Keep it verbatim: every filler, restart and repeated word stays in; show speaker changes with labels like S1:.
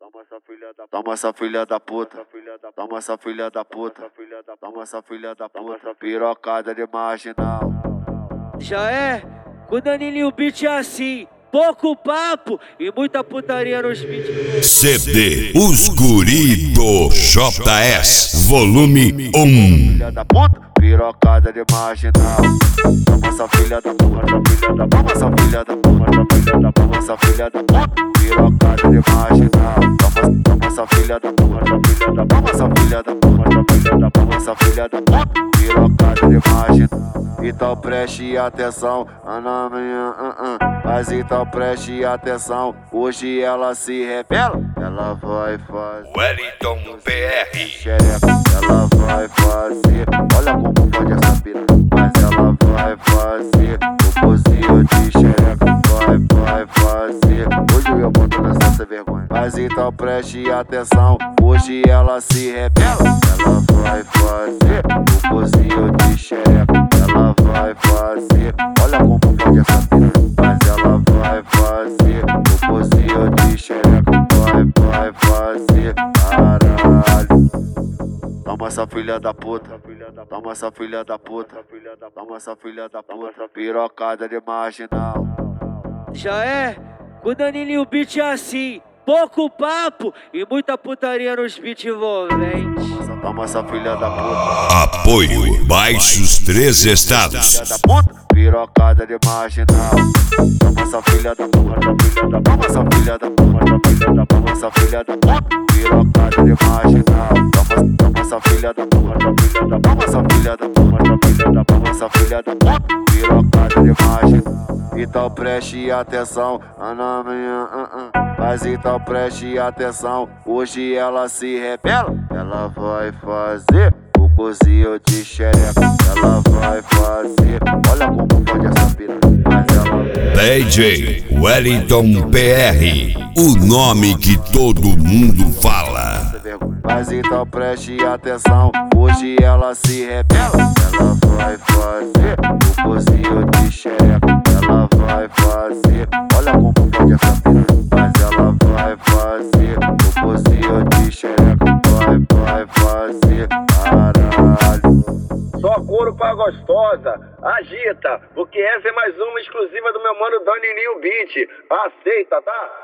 S1: Toma essa filha da puta, toma essa filha da puta, toma essa filha da puta, pirocada de marginal.
S2: Já é, com o Danilinho Beat é assim, pouco papo e muita putaria nos beats.
S3: C D Os Guri do J S, volume um.
S1: Filha da puta, pirocada de marginal. Toma essa filha da puta, filha da puta, essa filha da puta, filha da puta, essa filha da puta, pirocada de marginal. Toma, toma essa filha da puta, filha da puta, essa filha da puta, filha da puta, essa filha da puta, pirocada de marginal. Então preste atenção, Ana minha, uh, uh. Mas então preste atenção, hoje ela se revela. Ela vai fazer
S3: Wellington P R.
S1: xereca, ela vai fazer. Olha como pode essa pira. Mas ela vai fazer o cozinho de xereca. Vai, vai fazer. Hoje eu boto nessa sem vergonha. Mas então preste atenção, hoje ela se revela. Ela vai fazer o cozinho de xereca. Ela vai fazer. Olha como pode essa pira. Mas ela vai fazer o cozinho de xereca. Vai, vai fazer. Caralho. Toma essa filha da puta, toma essa filha da puta, toma essa filha da puta, pirocada de marginal.
S2: Já é, com o Danilinho Beat é assim, pouco papo e muita putaria nos beats envolventes.
S1: Toma essa filha da puta.
S3: Apoio Baixos Três Estados.
S1: Filha da puta, pirocada de marginal. Toma essa filha da puta, filha da puta, essa filha da puta, filha da puta, essa filha da puta, pirocada de marginal. Toma, toma essa filha da puta, filha da puta, essa filha da puta, filha da puta, essa filha da puta, pirocada de marginal. Então preste atenção, Ana minha, uh, uh. Mas então preste atenção, hoje ela se revela. Ela vai fazer o cozinho de xereca. Ela vai fazer. Olha como pode essa pira. Mas ela
S3: D J Wellington P R, o nome que todo mundo fala.
S1: Mas então preste atenção, hoje ela se revela. Ela vai fazer o cozinho de xereca. Ela vai fazer. Olha como pode essa pira. Mas ela vai fazer o cozinho de xereca. Vai, vai fazer. Caralho.
S4: Só couro pra gostosa, agita, porque essa é mais uma exclusiva do meu mano Danilinho Beat. Aceita, tá?